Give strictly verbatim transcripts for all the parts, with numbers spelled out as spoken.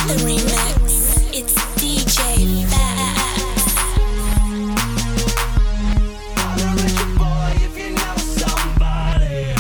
The remix, it's D J Fast. Holler at your boy if you know somebody.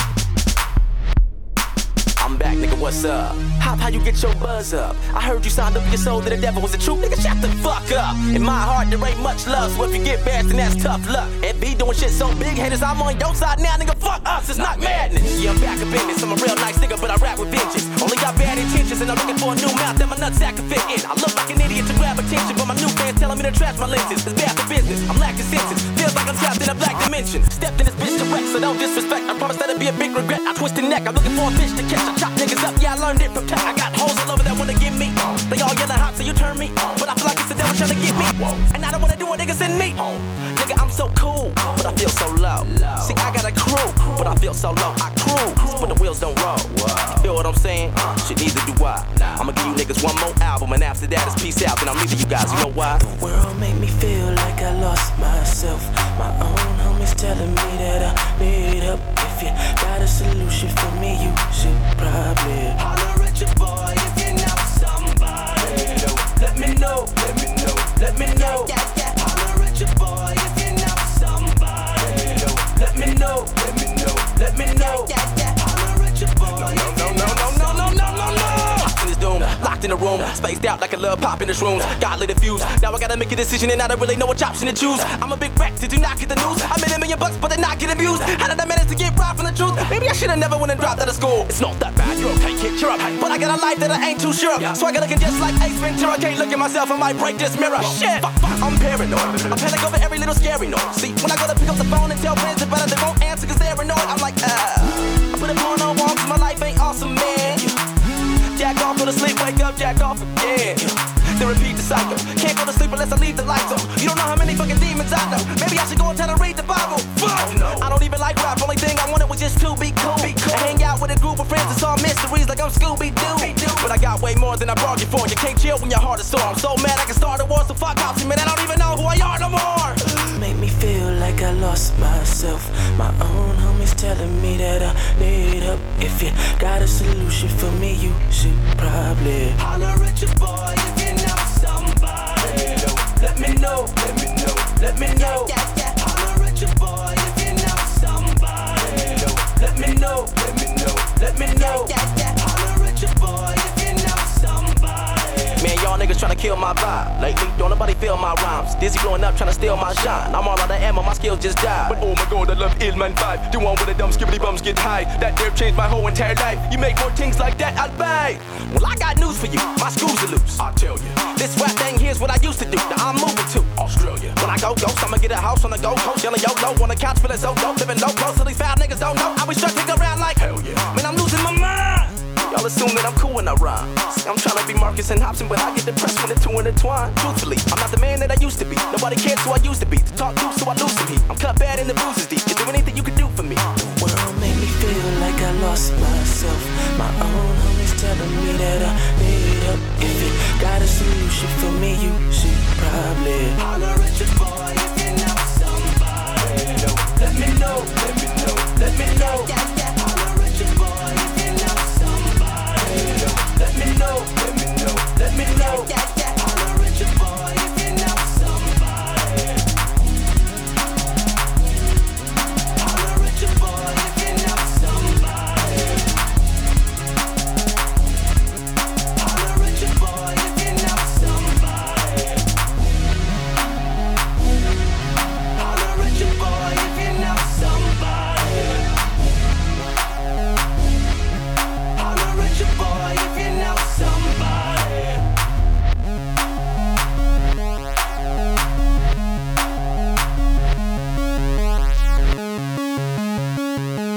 I'm back, nigga, what's up? Hop, how you get your buzz up? I heard you signed up your soul to the devil was the truth. Nigga, shut the fuck up. In my heart, there ain't much love, so if you get bashed, then that's tough luck. And be doing shit so big, haters, I'm on your side now, nigga, fuck us, it's not madness. Yeah, I'm back in business, I'm a real nice nigga, but I rap with vengeance. Only got bad intentions, and I'm looking for a new mouth that my nutsack can fit in. I look like an idiot to grab attention, but my new fans telling me to trash my lenses. It's bad for business, I'm lacking senses. Feels like I'm trapped in a black dimension. Stepped in this bitch direct, so don't disrespect. I promise that'll be a big regret. I twist the neck, I'm looking for a fish to catch. I chop niggas up, yeah, I learned it from tech. I got hoes all over that wanna get me. They all yelling hot, so you turn me. But I feel like it's the devil trying to get me. And I don't wanna do what niggas in me. Nigga, I'm so cool, but I feel so low. See, I got a crew, but I feel so low. I cruise, but the wheels don't roll. You feel what I'm saying? Shit, neither do I. I'ma give you niggas one more album, and after that it's peace out. Then I'm leaving you guys, you know why? The world made me feel like I lost myself. My own homies telling me that I need help. If you got a solution for me, you should probably holler at your boy if you know somebody. Let me know, let me know, let me know. Holler at your boy if you know somebody. Let me know, let me know, let me know. Holler at your boy. No, no, no, no, no, no, no, no, no. Locked in this doom, locked in the room, spaced out like a little pop in the shrooms. God lit a fuse. Now I gotta make a decision and I don't really know which option to choose. I'm a big wreck, did you not get the news? I made a million bucks, but they're not getting views. How did I manage to get robbed from the truth? Maybe I should've never went and dropped out of school. It's not that bad, you're okay, kid, you're up. But I got a life that I ain't too sure. So I gotta get just like Ace Ventura. Can't look at myself, I might break this mirror. Shit, fuck, fuck, I'm paranoid. I panic over every little scary noise. See, when I go to pick up the phone and tell friends about it, they won't answer cause they're annoyed. I'm like, uh, I put a porno on cause my life ain't awesome, man. Jack off, go to sleep, wake up, jack off again. Then repeat the cycle. Can't go to sleep unless I leave the lights on. You don't know how many fucking demons I know. Maybe I should go and tell her read the Bible. Fuck no. I don't even like rap. Only thing I wanted was just to be cool. Be cool. And hang out with a group of friends and solve mysteries like I'm Scooby-Doo. But I got way more than I brought you for. You can't chill when your heart is sore. I'm so mad I can start a war. So fuck off, man. I don't even know who I are no more. Make me feel like I lost myself. My own homies telling me that I need help. If you got a solution for me, you should probably holler at your boy if you know somebody. Let me know, let me know, let me know. Holler at your boy if you know somebody. Let me know, let me know, let me know. Holler at your boy if you know somebody. Man, y'all niggas tryna kill my vibe. Lately, don't nobody feel my rhymes. Dizzy blowing up, tryna steal my shine. I'm all out of ammo, my skills just died. But oh my god, I love Illman five. The one with the dumb skibbity bums get high. That there changed my whole entire life. You make more things like that, I'd buy. Well, I got news for you. My screws are loose. I tell you. This rap thing here's what I used to do. Now I'm moving to Australia. When I go ghost, I'ma get a house on the Gold Coast. Yelling YOLO on the couch, feeling so dope. Living low close, so these foul niggas don't know. I was struck to go around like hell yeah. Man, I'm losing my mind. Y'all assume that I'm cool when I rhyme. See, I'm tryna be Marcus and Hobson, but I get depressed when the two intertwine. Truthfully, I'm not the man that I used to be. Nobody cares who I used to be. To talk to, so I lose some heat. I'm cut bad and the bruises deep. Is there anything you can do for me? The world made me feel like I lost myself. My own homies telling me that I need help. If you got a solution for me, you should probably holler at your boy if you know somebody. Let me know, let me know, let me know.